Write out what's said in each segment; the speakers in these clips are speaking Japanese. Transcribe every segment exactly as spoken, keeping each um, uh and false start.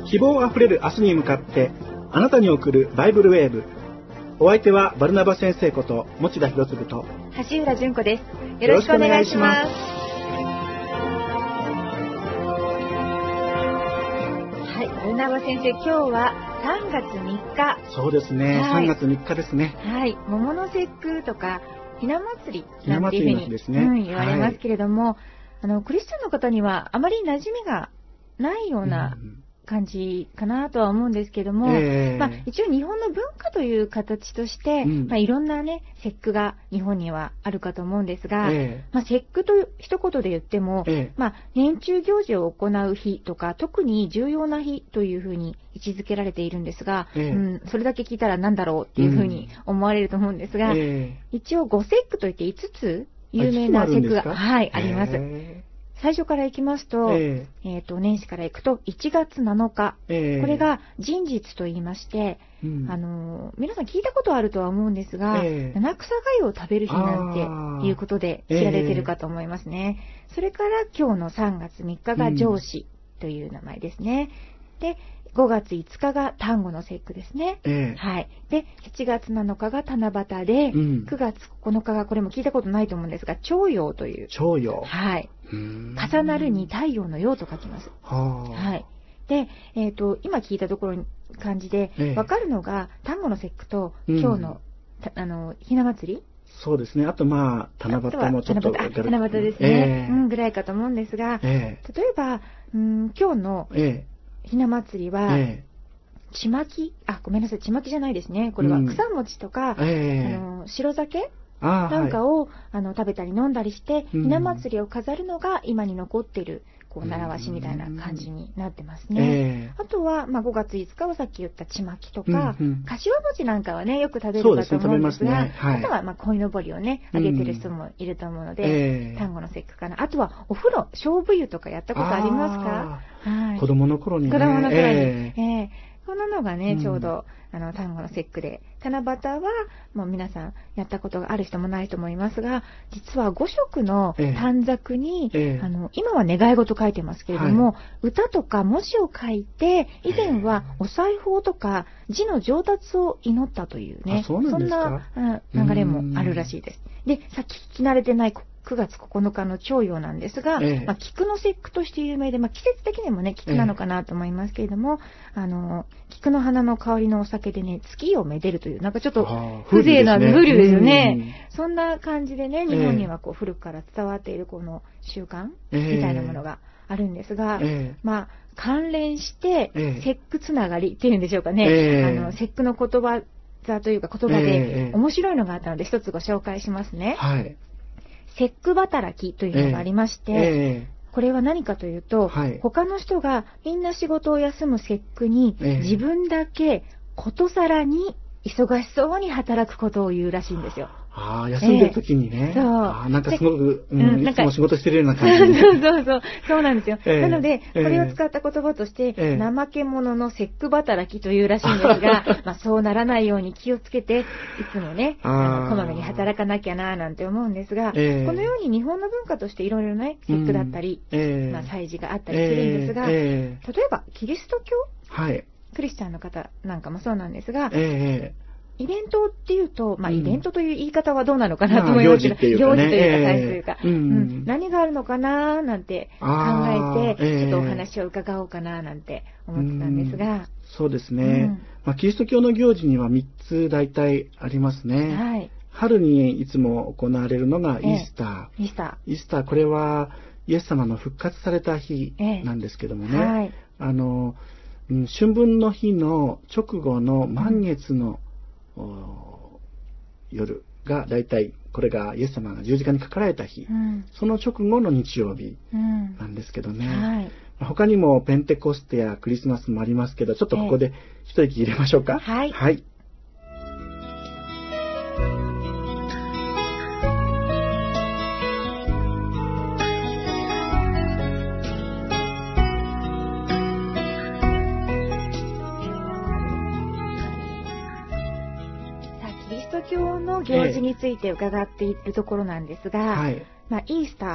希望あふれる明日に向かってあなたに送るバイブルウェーブ。お相手はバルナバ先生こと持田博次と橋浦純子です。よろしくお願いします。はい、バルナバ先生、今日はさんがつみっか。 そうですね、はい、さんがつみっかですね。 はい、桃の節句とかひな祭りひな祭りの日ですね、 うん、言われますけれども、はい、あのクリスチャンの方にはあまり馴染みがないような感じかなとは思うんですけども、えーまあ、一応日本の文化という形として、うんまあ、いろんなね節句が日本にはあるかと思うんですが、えーまあ、節句と一言で言っても、えーまあ、年中行事を行う日とか特に重要な日というふうに位置づけられているんですが、えーうん、それだけ聞いたら何だろうっていうふうに思われると思うんですが、えー、一応ご節句といっていつつ有名な節句が あ, はい、あります。最初からいきますと、えーえー、と年始からいくといちがつなのか、えー、これが人日と言いまして、うんあのー、皆さん聞いたことあるとは思うんですが、えー、七草粥を食べる日なんていうことで知られてるかと思いますね、えー、それから今日のさんがつみっかが上巳という名前ですね、うん、でごがついつかが端午の節句ですね、えーはい、でしちがつなのかが七夕で、うん、くがつここのかがこれも聞いたことないと思うんですが徴陽という徴陽、 はい、重なるに太陽の陽と書きます。は、はい、で、えーと、今聞いたところに感じで、ええ、分かるのが端午の節句と今日の、うん、あのひな祭り、 そうですね。あとまあ七夕もちょっと七夕、七夕ですね、えーうん、ぐらいかと思うんですが、えー、例えば、うん、今日のひな祭りは、えー、ちまきあごめんなさいちまきじゃないですね。これは草餅とか、うんえー、あの白酒なんかを、はい、あの食べたり飲んだりして、うん、ひな祭りを飾るのが今に残っているこう習わしみたいな感じになってますね、えー、あとは、まあ、ごがついつかはさっき言ったちまきとか、うんうん、かしわ餅なんかはねよく食べるかと思うんですが、ねはい、あとはまあ鯉のぼりをねあげてる人もいると思うので、うんえー、端午の節句かな。あとはお風呂菖蒲湯とかやったことありますか？ はい、子供の頃にね子供の頃に、えーえー、こんなのがね、うん、ちょうどあの端午の節句で、七夕はもう皆さんやったことがある人もない人もいますが、実はご色の短冊に、ええ、あの今は願い事書いてますけれども、はい、歌とか文字を書いて、以前はお裁縫とか字の上達を祈ったというね、 そんな、そんな流れもあるらしいです。で、さっき聞き慣れてないくがつここのかの徴陽なんですが、ええまあ、菊の節句として有名で、まあ、季節的にもね菊なのかなと思いますけれども、ええ、あの菊の花の香りのお酒でね月をめでるというなんかちょっと風情な風流ですよね。そんな感じでね日本にはこう古くから伝わっているこの習慣みたいなものがあるんですが、ええまあ関連して節句つながりっていうんでしょうかね、ええ、あの節句の言葉座というか言葉で面白いのがあったので一つご紹介しますね。はい節句働きというのがありまして、えーえー、これは何かというと、はい、他の人がみんな仕事を休む節句に、えー、自分だけことさらに忙しそうに働くことを言うらしいんですよ。 ああ、休んでる時にね。えー、そう。あなんかすごく、うん、いつも仕事してるような感じ、 ね。そうそうそう。そうなんですよ。えー、なので、これを使った言葉として、えー、怠け者の節句働きというらしいんですが、まあそうならないように気をつけて、いつもね、あのこまめに働かなきゃななんて思うんですが、えー、このように日本の文化としていろいろね、節句だったり、うんえー、まあ祭事があったりするんですが、えー、例えばキリスト教、はい、クリスチャンの方なんかもそうなんですが、えーイベントっていうと、まあ、イベントという言い方はどうなのかなと思いますけど、うんまあ、行事というか、祭事というか、うんうん、何があるのかななんて考えて、えー、ちょっとお話を伺おうかななんて思ってたんですが。 うん、そうですね、うんまあ。キリスト教の行事にはみっつ大体ありますね。はい、春にいつも行われるのがイースター。えー、イースター。イースター、これはイエス様の復活された日なんですけどもね。えーはい、あの、春分の日の直後の満月の、うん夜がだいたいこれがイエス様が十字架にかかられた日、うん、その直後の日曜日なんですけどね、うんはい、他にもペンテコステやクリスマスもありますけどちょっとここで一息入れましょうか。はい、はい教の行事について伺っているところなんですが、はいまあ、イースタ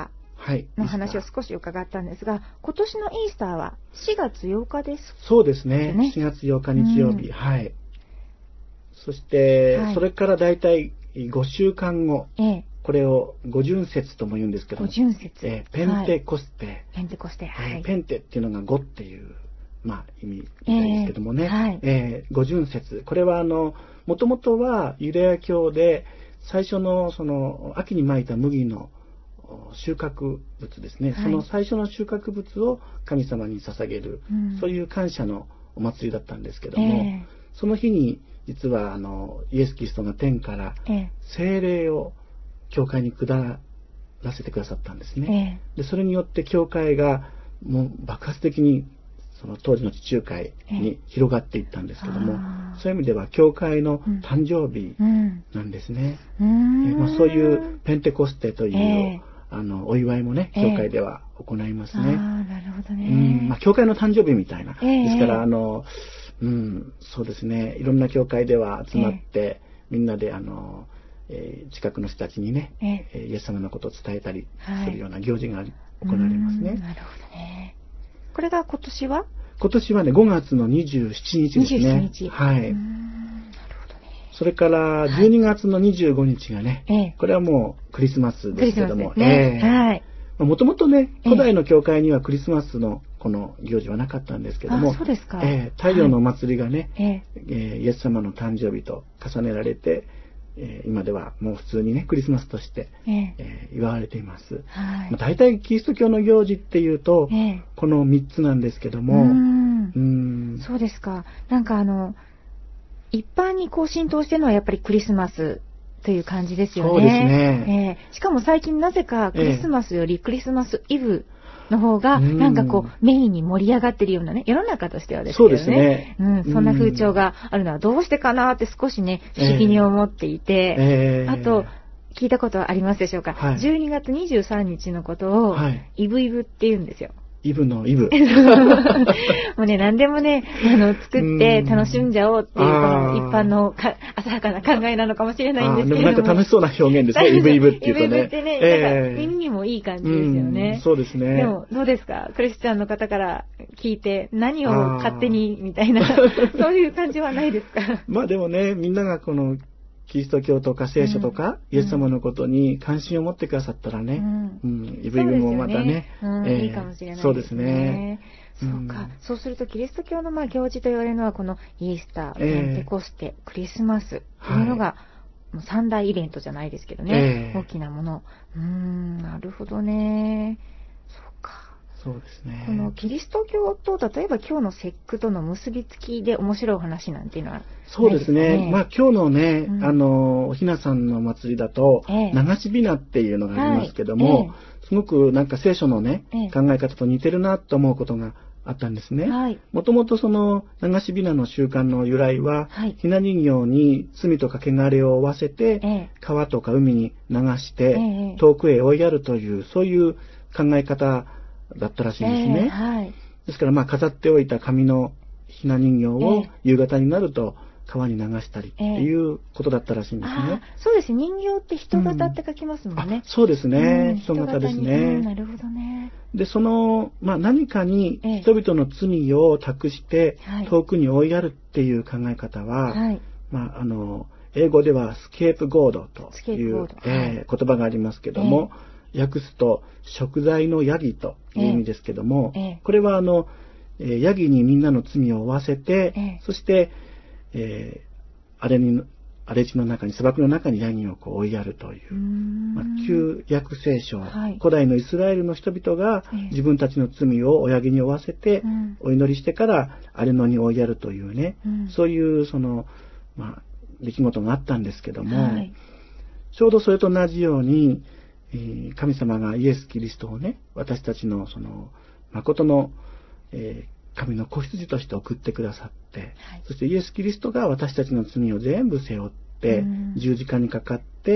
の話を少し伺ったんですが、はい、今年のイースターはしがつようかです、ね。 そうですね。しがつようか日曜日。うん、はい。そして、はい、それからだいたいごしゅうかんご。ええ、これを五巡節とも言うんですけども。 五巡節。 えー、ペンテコステ。はい、 ペンテコステ。はい。 えー、ペンテっていうのがごっていう、まあ、意味みたいですけどもね。えーはい、えー、五巡節。これはあの、もともとはユダヤ教で最初のその秋にまいた麦の収穫物ですね、はい、その最初の収穫物を神様に捧げる、うん、そういう感謝のお祭りだったんですけども、えー、その日に実はあのイエス・キリストが天から聖霊を教会に下らせてくださったんですね、えー、でそれによって教会がもう爆発的にその当時の地中海に広がっていったんですけども、えー、そういう意味では教会の誕生日なんですね、うんえーまあ、そういうペンテコステという、えーあのお祝いもね教会では行いますね。 えー、あなるほどね。 うんまあ、教会の誕生日みたいな、えー、ですからあの、うん、そうですねいろんな教会では集まって、えー、みんなであの、えー、近くの人たちにね、えー、イエス様のことを伝えたりするような行事が行われますね。 なるほどね。これが今年は？ 今年はねごがつのにじゅうしちにちですね。 にじゅうしちにち。 はい。それからじゅうにがつのにじゅうごにちがね、はい、これはもうクリスマスですけども、もともとね、古代の教会にはクリスマスのこの行事はなかったんですけども、 そうですか、 えー、太陽のお祭りがね、はい、えー、イエス様の誕生日と重ねられて、えー、今ではもう普通にねクリスマスとして、えーえー、祝われています。はい、まあ、大体キリスト教の行事っていうと、えー、このみっつなんですけども、 うーん、うーんそうですか。なんかあの一般にこう浸透してるのはやっぱりクリスマスという感じですよね。 そうですね。 えー、しかも最近なぜかクリスマスよりクリスマスイブの方がなんかこうメインに盛り上がってるようなね、世の中としてはですけどね。そうですね。うん、そんな風潮があるのはどうしてかなって少しね、不思議に思っていて、えー、あと、聞いたことはありますでしょうか。はい、じゅうにがつにじゅうさんにちのことを、イブイブって言うんですよ。 イブのイブ。 もうね、何でもね、あの、作って楽しんじゃおうっていう、この一般のか浅はかな考えなのかもしれないんですけども。 でもなんか楽しそうな表現ですね、イブイブっていうとね。 イブイブってね、えー、なんか耳にもいい感じですよね。 そうですね。 でも、どうですかクリスチャンの方から聞いて、何を勝手に、みたいな、そういう感じはないですか？ まあでもね、みんながこの、キリスト教とか聖書とか、うん、イエス様のことに関心を持ってくださったらね、うん、うん、イブイブもまたね、 うんえー、いいかもしれないですね。そうですね。そうか、うん、そうするとキリスト教のまあ行事と言われるのはこのイースター、ペンテコステ、クリスマスというのが、もう三大イベントじゃないですけどね、えー、大きなもの。うーん、なるほどね。 そうですね。 このキリスト教と例えば今日の節句との結びつきで面白いお話なんていうのはないですかね。 そうですね。まあ今日のね、うん、あのおひなさんの祭りだと、ええ、流しびなっていうのがありますけども、はいええ、すごくなんか聖書のね、ええ、考え方と似てるなと思うことがあったんですね。もともとその流しびなの習慣の由来は、はい、ひな人形に罪とか汚れを負わせて、ええ、川とか海に流して、ええ、遠くへ追いやるというそういう考え方だったらしいんですね、えーはい、ですからまあ飾っておいた紙のひな人形を夕方になると川に流したりっていうことだったらしいんですね、えー、 そうです。人形って人型って書きますもんね、 うん、そうですね、うん、人型ですね、 うん、なるほどね。 でその、まあ、何かに人々の罪を託して遠くに追いやるっていう考え方は、はい、まあ、あの英語ではスケープゴードという、えー、言葉がありますけども、えー、訳すと贖罪のヤギという意味ですけども、ええ、これはあの、えー、ヤギにみんなの罪を負わせて、え、そして、えー、荒れに荒れ地の中に砂漠の中にヤギをこう追いやるという、まあ、旧約聖書、はい、古代のイスラエルの人々が自分たちの罪をおヤギに負わせて、お祈りしてから荒れ野に追いやるというね、うん、そういうその、まあ、出来事があったんですけども、はい、ちょうどそれと同じように神様がイエス・キリストをね、私たちのその誠の、えー、神の子羊として送ってくださって、はい、そしてイエス・キリストが私たちの罪を全部背負って十字架にかかって、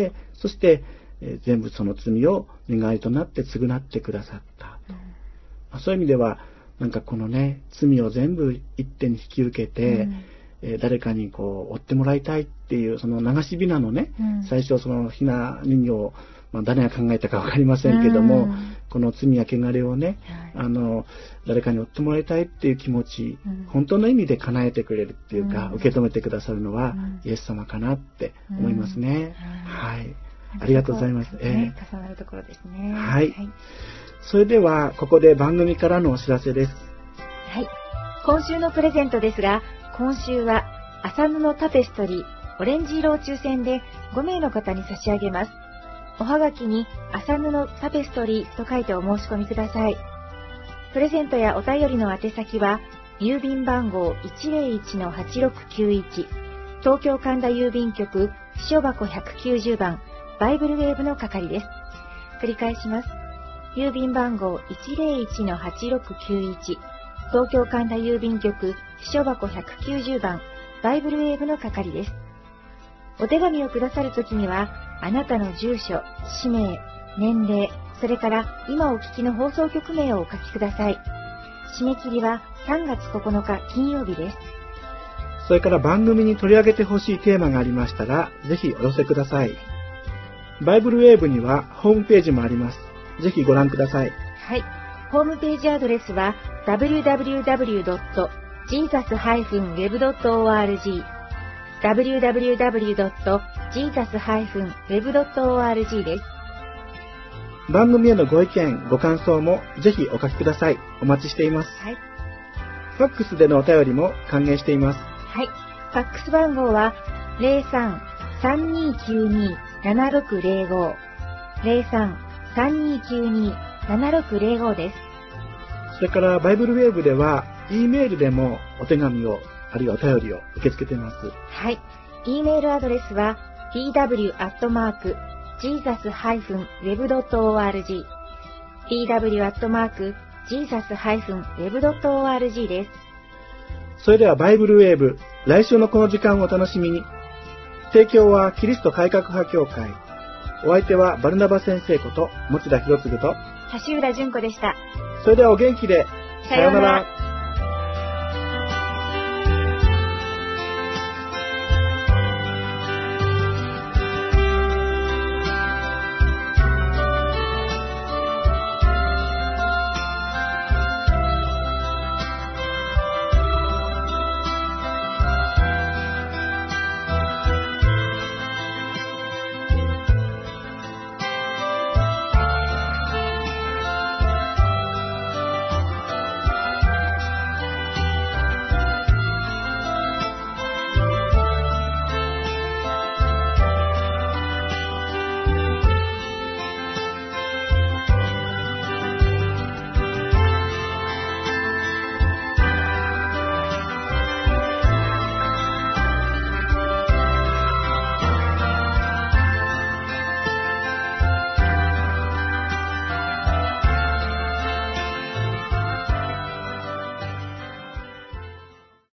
そして、えー、全部その罪を身代わりとなって償ってくださったと、まあ、そういう意味ではなんかこのね、罪を全部一手に引き受けて、うんえー、誰かにこう追ってもらいたいっていうその流しびなのね、うん、最初そのひな人形をまあ、誰が考えたかわかりませんけども、この罪や汚れをね、はい、あの、誰かに追ってもらいたいっていう気持ち、うん、本当の意味で叶えてくれるっていうか、うん、受け止めてくださるのは、うん、イエス様かなって思いますね。うん、はい。ありがとうございます。 ね、えー、重なるところですね。 はい。はい、それでは、ここで番組からのお知らせです。 はい。今週のプレゼントですが、今週は、麻布タペストリー、オレンジ色を抽選でごめいの方に差し上げます。おはがきに麻布タペストリーと書いてお申し込みください。プレゼントやお便りの宛先は、郵便番号 いちまるいちのはちろくきゅういち、東京神田郵便局、支所箱ひゃくきゅうじゅうばん、バイブルウェーブの係です。繰り返します。郵便番号 いちまるいちのはちろくきゅういち、東京神田郵便局、支所箱ひゃくきゅうじゅうばん、バイブルウェーブの係です。お手紙をくださるときには、あなたの住所、氏名、年齢、それから今お聞きの放送局名をお書きください。締め切りはさんがつここのか金曜日です。 それから番組に取り上げてほしいテーマがありましたら、ぜひお寄せください。バイブルウェーブにはホームページもあります。ぜひご覧ください。 はい。ホームページアドレスは ダブリューダブリューダブリュードットジーザスハイフンウェブドットオーアールジー ダブリューダブリューダブリュードットジーザスハイフンウェブドットオーアールジー です。 番組へのご意見、ご感想もぜひお書きください。お待ちしています。 はい。 ファックスでのお便りも歓迎しています。 はい。ファックス番号は ゼロさん さんにーきゅうにー ななろくゼロご ゼロさん さんにーきゅうにー ななろくゼロご です。 それからバイブルウェーブでは E メールでもお手紙をあるいはお便りを受け付けています。 はい。E メールアドレスは ティーダブリュー アットマーク ジーザス ハイフン ウェブ ドット オーアールジー ティーダブリュー アットマーク ジーザス ハイフン ウェブ ドット オーアールジー です。 それではバイブルウェーブ、来週のこの時間をお楽しみに。提供はキリスト改革派協会。お相手はバルナバ先生こと持田博次と橋浦純子でした。 それではお元気で。 さようなら。